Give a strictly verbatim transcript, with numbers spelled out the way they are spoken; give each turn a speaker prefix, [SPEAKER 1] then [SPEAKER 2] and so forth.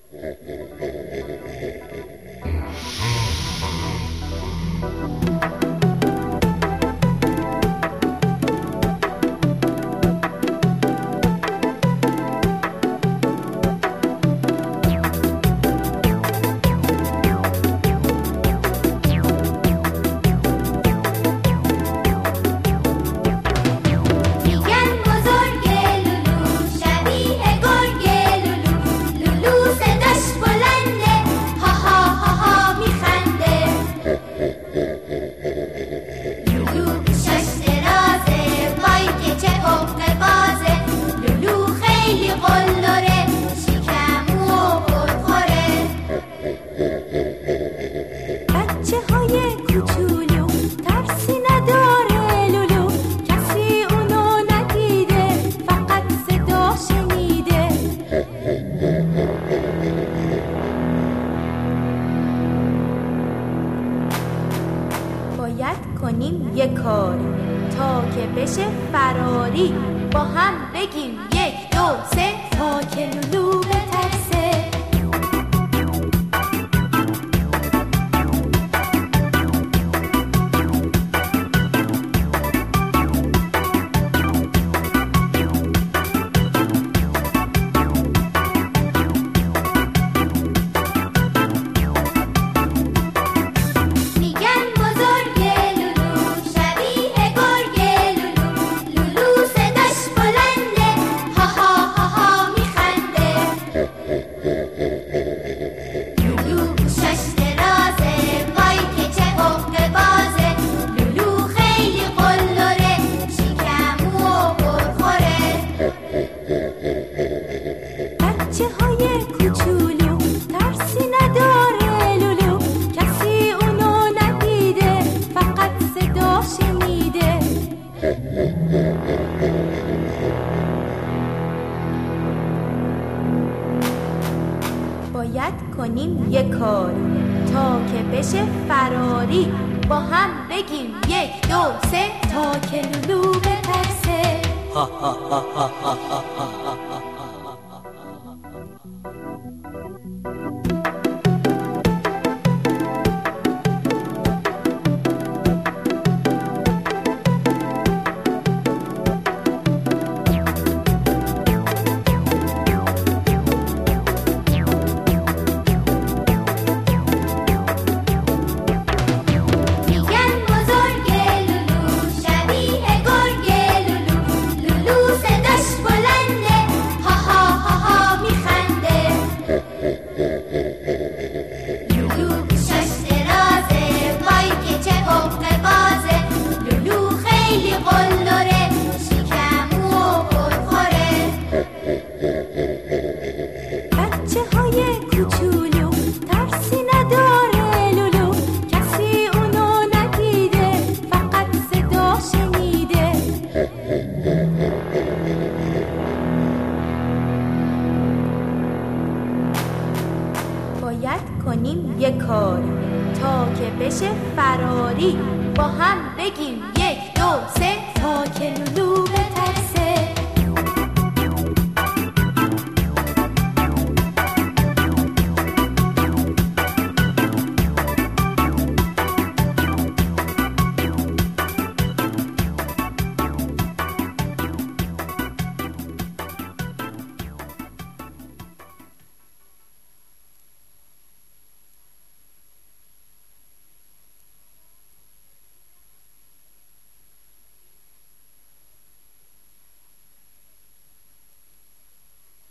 [SPEAKER 1] کنیم یک کاری تا که بشه فراری، با هم بگیم یک دو سه تا که لولو بترسه. باید کنیم یک کاری تا که بشه فراری، با هم بگیم یک دو سه تا که لولو بترسه. باید کنیم یک کاری تا که بشه فراری، با هم بگیم یک دو سه تا که لولو بترسه.